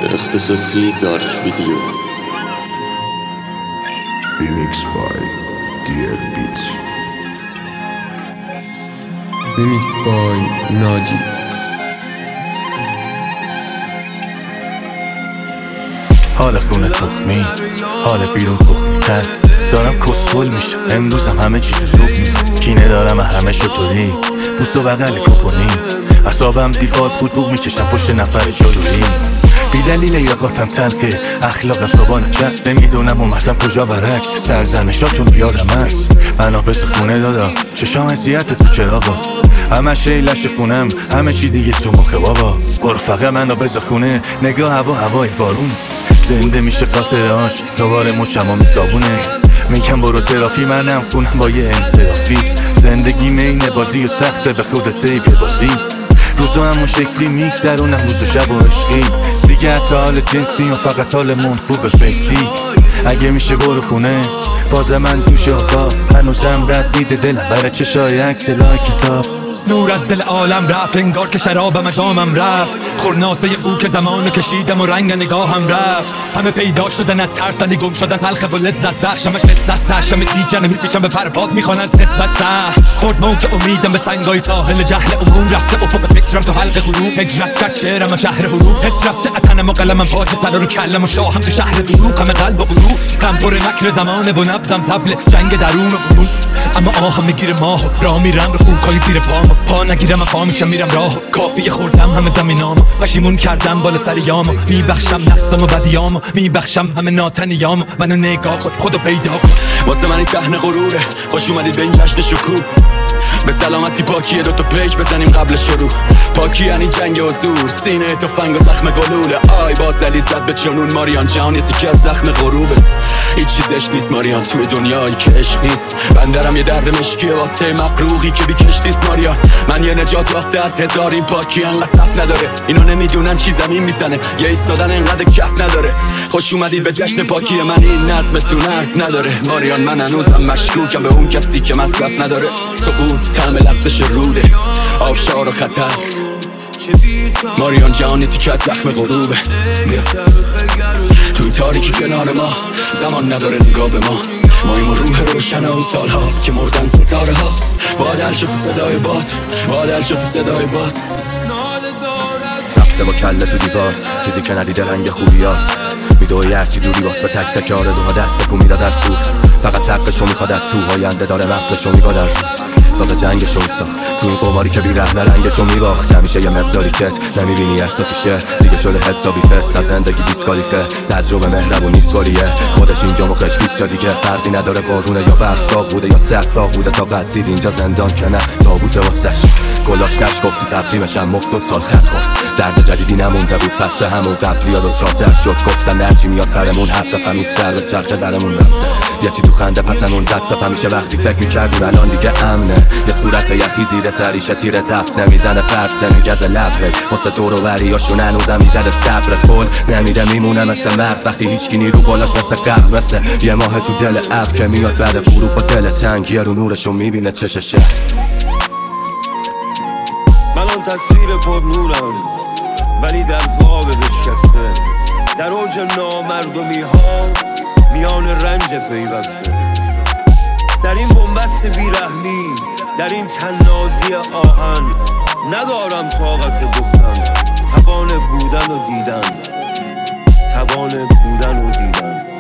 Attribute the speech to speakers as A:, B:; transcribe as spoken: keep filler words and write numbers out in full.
A: اختصاصی دارک ویدیو
B: Remix by دیر بیت
C: Remix by ناجی.
D: حال خونه تخمی، حال بیرون تخمی کرد. دارم کسخل میشم امروزم، همه چی تو زوب نیست. کینه دارم همه شو تولی بوس و بغل کپونی. اصابم دیفالت بود بوق میکشم پشت نفر جلوی. بی دلیل یاقاتم تلقه اخلاقم صبحانه چست. نمیدونم اومدم کجا برعکس سرزنشاتون بیارم هست. بنا پس خونه دادا چشام حسیت تو چراغا. همه شیلش خونم همه چی دیگه تو مخه بابا. برو فقط منو بذار خونه نگاه هوا هوای بارون. زنده میشه خاطرهاش دوباره مچم میتابونه. میگم برو تراپی منم خونم با یه انصرافی. زندگی مین بازی و سخته به خودت دی ببازی. روزا همون شکلی میگذرونم روز و شب و عشقی. دیگه حتی حال جنس نیم و فقط حالمون خوبه فیسی. اگه میشه برو خونه فاز من دوش آقا. هنوزم رد میده دلم برای چشای عکس لای کتاب.
E: نور از دل عالم رفت انگار که شرابم دامم رفت. خورناسه او که زمانو کشیدم و رنگ نگاهم رفت. همه پیدا شدن از ترس ولی گم شدن تلخ و لذت بخشمش قصه است. همه دیجنه میپیچم به پرپاد میخوان از نسبت سه. خورد موج امیدم به سنگای ساحل جهل عموم رفته افق فکرم تو حلق غروب. هجرت کرد شعرم و شهر حروف. حس رفته اتنم و قلمم پاک تر رو کلم و شاهم تو شهر دروغ. همه قلب و عروق غم پر مکر زمانه و نبزم تبل جنگ درون و برون. اما آهم میگیره ماهو راه میرم رو خوکای زیر پامو. پا نگیرم من پا میشم میرم راه. کافیه خوردم همه زمینامو پشیمون کردم بالا سر یامو. میبخشم نقصم و بدیامو میبخشم همه ناتنیامو. منو نگاه کن خودو پیدا کن.
F: واسه من این صحنه غروره. خوش اومدید به این جشن شکوه. به سلامتی پاکیه دوتا پیج بزنیم قبل شروع. پاکی یعنی جنگ و زور. سینه تفنگ و زخم گلوله. آی بازلی زد به جنون ماریان جهان یه تیکه از زخم غروبه. هیچ چیزش نیست ماریان توی دنیایی که عشق نیست. بندرم یه درد مشکیه واسه مقروقی که بی کشتیست ماریان. من یه نجات وقته از هزار این پاکی انقدر صف نداره. اینا نمیدونن چی زمین میزنه یه ایستادن انقدر کف نداره. خوش اومدید به جشن پاکی من این نظمتون حرف نداره. ماریان من هنوزم مشکوکم به اون کسی که مصرف نداره. سقوط طعم لغزش روده آبشار و خطر. ماریان جهانی تیکه از زخم غروبه. توی تاریکی کنار ما زمان نداره نگاه به ما. مایم و روح روشن اون سال هاست که مردن ستاره ها. بادل شد صدای باد بادل شد صدای باد.
G: رفته با کله تو دیوار چیزی که ندیده رنگ خوبی هست. میدوی هرچی دوری باز به تک تک آرزوها دست کو میداد از دور. فقط حقشو میخواد از تو آینده داره مغزشو میگاد در روز. ساز جنگشو ساخت تو این قماری که بی رحمه رنگشو میباخت. همیشه یه مقداری کت نمیبینی احساسشه. دیگه شده حسابی فست از زندگی دیسکالیفه. تجربه مهربون نیست والیه خودش اینجا موقعش بیست جا دیگه. فرقی نداره بارونه یا برف داغ بوده یا سرد فراغ بوده. تا قد دید اینجا زندان که نه تابوته واسش. کلاش نشکفت تو تقدیمشم مفت و سال خط خورد. درد جدیدی نمونده بود پس به همون قبلی ها دوچارتر شد. گفتن هرچی میاد سرمون حق فهمید سر به چرخه درمون رفته. یه چی تو خنده پسمون زد صف. همیشه وقتی فکر میکردیم الان دیگه امنه. یه صورت یخی زیر تریشه تیره تفت نمیزنه پرسه نگز لبه. واسه دور و بریاشون هنوزم میزده صبر. کل نمیده میمونه مثل مرد وقتی هیچکی نیرو بالاش مثل قبل. مثل یه ماه تو دل ابر که میاد بعد فرو با دل تنگ. یه رو نورشو میبینه چششه.
H: من آن تصویر پر نورم ولی در باغ بشکسته. در اوج نامردمی ها میان رنج پیوسته. در این بنبست بیرحمی در این تنازی آهن ندارم طاقت گفتن. توان بودن و دیدن توان بودن و دیدن